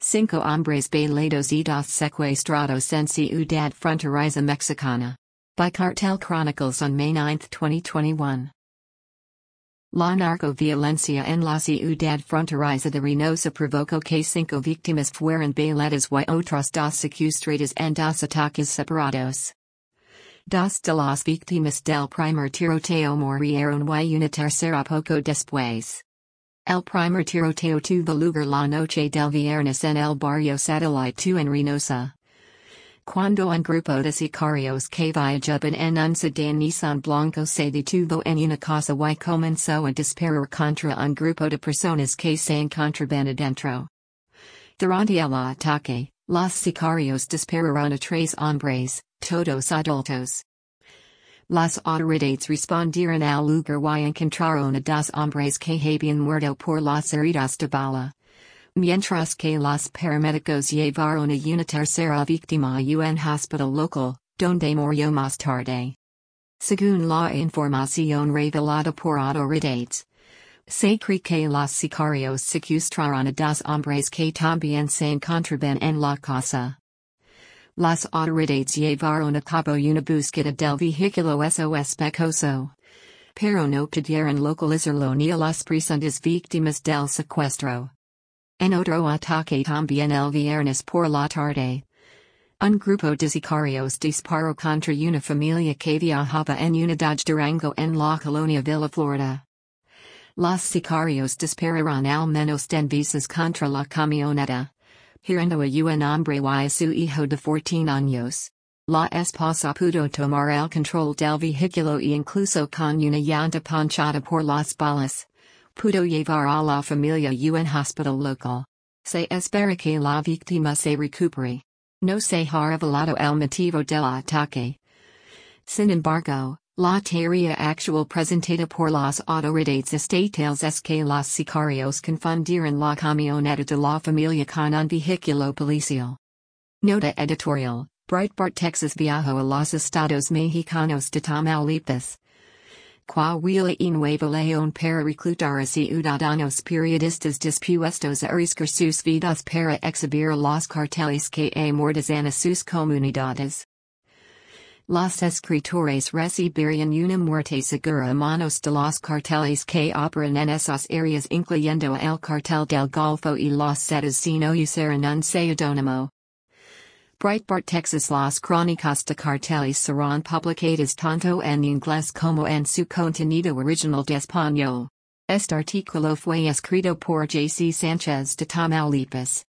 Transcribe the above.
Cinco hombres baleados y dos secuestrados en Ciudad Fronteriza Mexicana. By Cartel Chronicles on May 9, 2021. La narcoviolencia en la ciudad fronteriza de Reynosa provocó que 5 víctimas fueran baleadas y otras dos secuestradas en dos ataques separados. Dos de las víctimas del primer tiroteo murieron y una tercera poco después. El primer tiroteo tuvo lugar la noche del viernes en el barrio Satellite 2 en Reynosa. Cuando un grupo de sicarios que viajaban en un sedán Nissan Blanco se detuvo en una casa y comenzó a disparar contra un grupo de personas que se encontraban adentro. Durante el ataque, los sicarios dispararon a 3 hombres, todos adultos. Las autoridades respondieron al lugar y encontraron a 2 hombres que habían muerto por las heridas de bala. Mientras que los paramédicos llevaron a una tercera víctima a un hospital local, donde murió más tarde. Según la información revelada por autoridades, se cree que los sicarios secuestraron a 2 hombres que también se encontraban en la casa. Las autoridades llevaron a cabo una búsqueda del vehículo sospechoso, pero no pudieron localizarlo ni a las presuntas víctimas del secuestro. En otro ataque también el viernes por la tarde, un grupo de sicarios disparó contra una familia que viajaba en una Dodge Durango en la colonia Villa Florida. Los sicarios dispararon al menos 10 veces contra la camioneta, hiriendo a un hombre y a su hijo de 14 años. La esposa pudo tomar el control del vehículo e incluso con una llanta ponchada por las balas, pudo llevar a la familia a un hospital local. Se espera que la víctima se recupere. No se ha revelado el motivo del ataque. Sin embargo, la teoría actual presentada por las autoridades estatales es que los sicarios confundieron la camioneta de la familia con un vehículo policial. Nota editorial: Breitbart Texas viajó a los estados mexicanos de Tamaulipas, Coahuila y Nuevo León para reclutar a ciudadanos periodistas dispuestos a arriesgar sus vidas para exhibir a los carteles que amordazan a sus comunidades. Los escritores recibirían una muerte segura a manos de los carteles que operan en esas áreas, incluyendo el cartel del Golfo y los Zetas, si no usaran un seudónimo. Breitbart Texas: Las crónicas de carteles serán publicadas tanto en inglés como en su contenido original de español. Este artículo fue escrito por J.C. Sánchez de Tamaulipas.